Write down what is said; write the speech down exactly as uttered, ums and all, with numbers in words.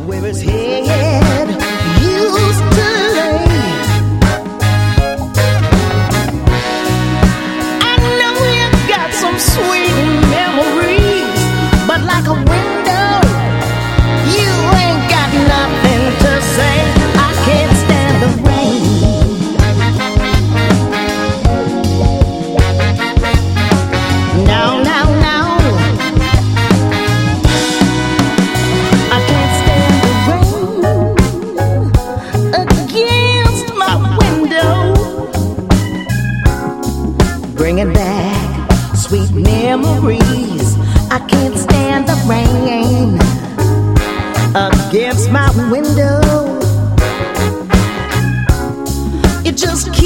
where his head used to lay. I know you got some sweet memories, but like a window, you ain't got nothing to say. I can't stand the rain. No, no, no. I can't stand the rain against my window, bringing back sweet memories. I can't stand the rain against my window. It just